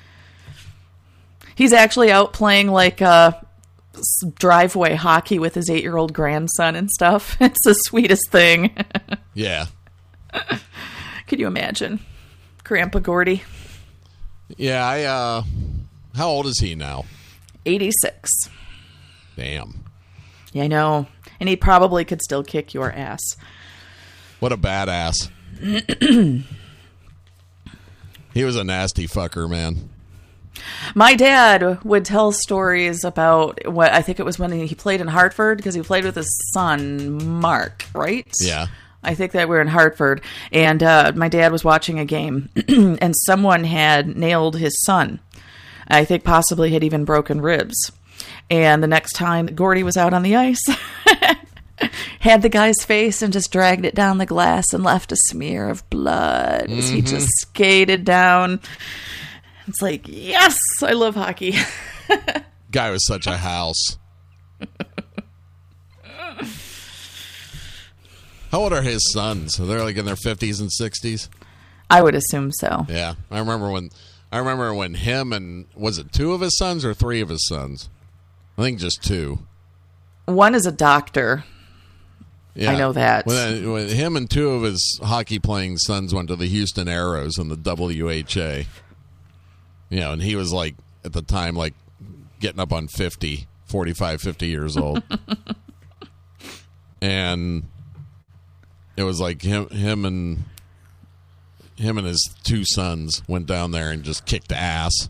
He's actually out playing like uh, driveway hockey with his eight-year-old grandson and stuff. It's the sweetest thing. Yeah. Could you imagine? Grandpa Gordie. Yeah, I, uh, how old is he now? eighty-six. Damn. Yeah, I know. And he probably could still kick your ass. What a badass. He was a nasty fucker, man. My dad would tell stories about what I think it was when he played in Hartford because he played with his son, Mark, right? Yeah. I think that we're in Hartford, and uh, my dad was watching a game, and someone had nailed his son. I think possibly had even broken ribs. And the next time Gordy was out on the ice, had the guy's face and just dragged it down the glass and left a smear of blood as he just skated down. It's like, yes, I love hockey. Guy was such a house. How old are his sons? Are they like in their fifties and sixties? I would assume so. Yeah, I remember when. I remember when him and was it two of his sons or three of his sons? I think just two. One is a doctor. Yeah. I know that. When, when him and two of his hockey playing sons went to the Houston Aeros in the W H A. You know, and he was like at the time like getting up on fifty, forty-five, fifty years old. And it was like him him and him and his two sons went down there and just kicked ass.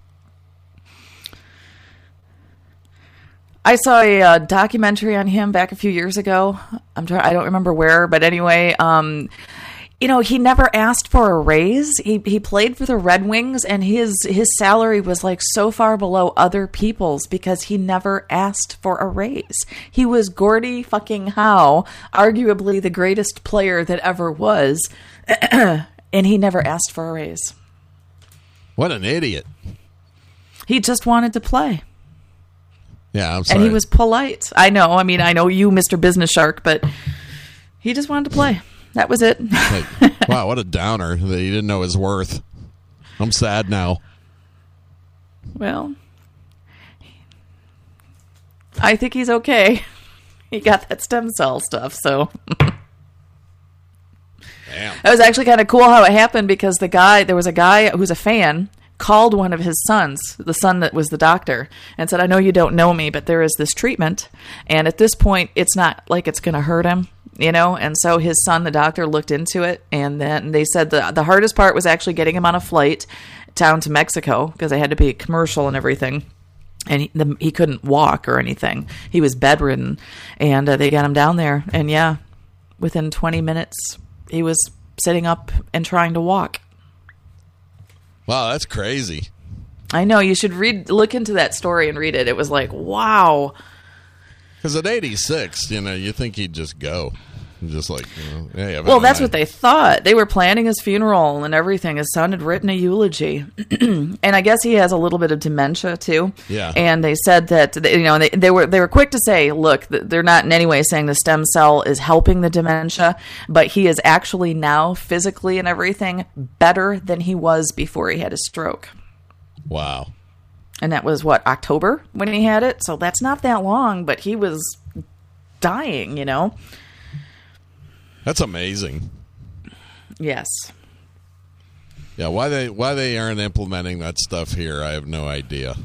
I saw a uh, documentary on him back a few years ago. I'm trying, I don't remember where, but anyway, um, you know, he never asked for a raise. He he played for the Red Wings, and his his salary was like so far below other people's because he never asked for a raise. He was Gordie fucking Howe, arguably the greatest player that ever was. And he never asked for a raise. What an idiot. He just wanted to play. Yeah, I'm sorry. And he was polite. I know. I mean, I know you, Mister Business Shark, but he just wanted to play. That was it. Like, wow, what a downer that he didn't know his worth. I'm sad now. Well, I think he's okay. He got that stem cell stuff, so... Damn. It was actually kind of cool how it happened because the guy, there was a guy who's a fan, called one of his sons, the son that was the doctor, and said, I know you don't know me, but there is this treatment, and at this point, it's not like it's going to hurt him, you know? And so his son, the doctor, looked into it, and then they said the, the hardest part was actually getting him on a flight down to Mexico because they had to be commercial and everything. And he, the, he couldn't walk or anything. He was bedridden, and uh, they got him down there, and yeah, within twenty minutes... he was sitting up and trying to walk. Wow, that's crazy. I know. You should read, look into that story and read it. It was like, wow. Because at eighty-six, you know, you think he'd just go. Just like, you know, hey, I've well, had that's my- what they thought. They were planning his funeral and everything. His son had written a eulogy. And I guess he has a little bit of dementia, too. Yeah. And they said that, you know, they, they were they were quick to say, look, they're not in any way saying the stem cell is helping the dementia, but he is actually now physically and everything better than he was before he had a stroke. Wow. And that was, what, October when he had it? So that's not that long, but he was dying, you know? That's amazing. Yes. Yeah, why they why they aren't implementing that stuff here, I have no idea.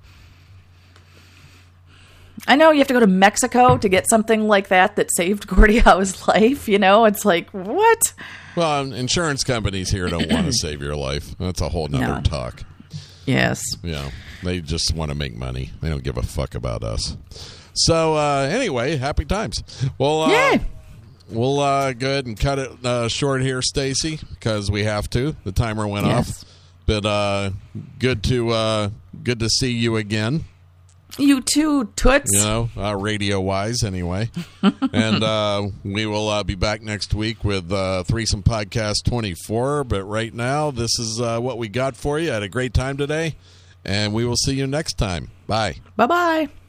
I know you have to go to Mexico to get something like that that saved Gordie Howe's life, you know? It's like, what? Well, um, insurance companies here don't want to save your life. That's a whole nother No. talk. Yes. You know, they just want to make money. They don't give a fuck about us. So, uh, anyway, happy times. Well, uh, Yay! We'll uh, go ahead and cut it uh, short here, Stacy, because we have to. The timer went Yes. off. But uh, good to uh, good to see you again. You too, Toots. You know, uh, radio wise, anyway. And uh, we will uh, be back next week with uh, Threesome Podcast twenty-four. But right now, this is uh, what we got for you. Had a great time today, and we will see you next time. Bye. Bye bye.